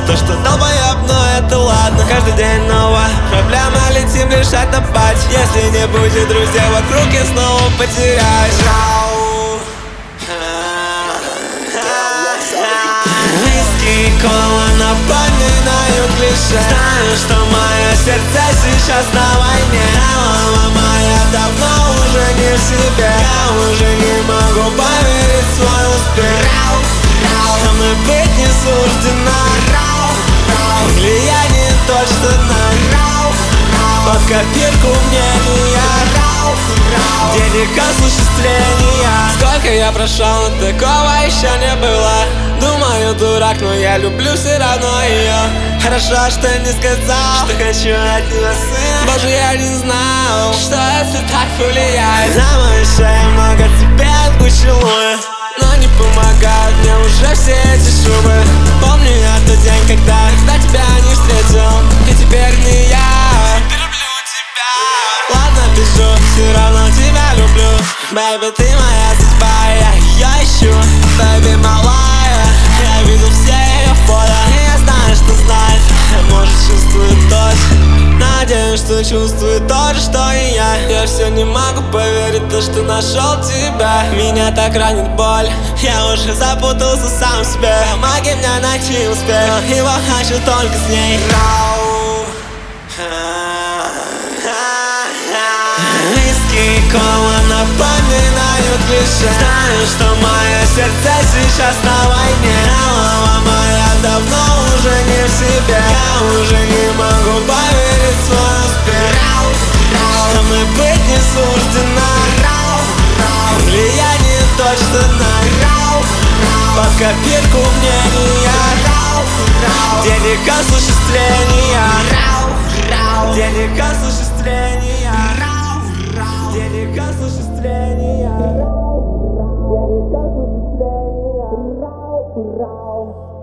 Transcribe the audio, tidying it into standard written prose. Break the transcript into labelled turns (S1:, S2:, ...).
S1: то, что долбоеб, но это ладно. Каждый день новая проблема, летим решать на пати. Если не будет друзей вокруг, я снова потеряюсь. Виски и кола напоминают клише. Знаю, что мое сердце сейчас на войне. Голова моя давно уже не в себе. Я уже не могу поверить в свой успех. Со мной быть не суждено. Влияние точно на под копирку мнения. Денег осуществления. Сколько я прошел, но такого еще не было. Думаю, дурак, но я люблю все равно ее. Хорошо, что не сказал, что хочу от нее сына. Боже, я не знал, что это так влияет. На мою шею много тебе от поцелуя, но не помогают мне уже все эти шубы. Помню я тот день, когда тебя не встретил, и теперь не я. Ладно, пишу, все равно тебя люблю. Бэйби, ты моя судьба, я ее ищу. Бэйби, малая, я видел все ее фото. И я знаю, что знает, может чувствует тоже. Надеюсь, что чувствует то же, что и я. Я все не могу поверить, то, что нашел тебя. Меня так ранит боль, я уже запутался сам в себе. Помоги мне найти успех, но его хочу только с ней. Виски и кола напоминают клише. Знаю, что мое сердце сейчас на войне. Голова моя давно уже не в себе. Я уже не могу поверить в свой успех. Со мной быть не суждено. Влияние точно на под копирку мнения. Денег осуществления. Денег осуществления. Денег осуществления. Денег осуществления.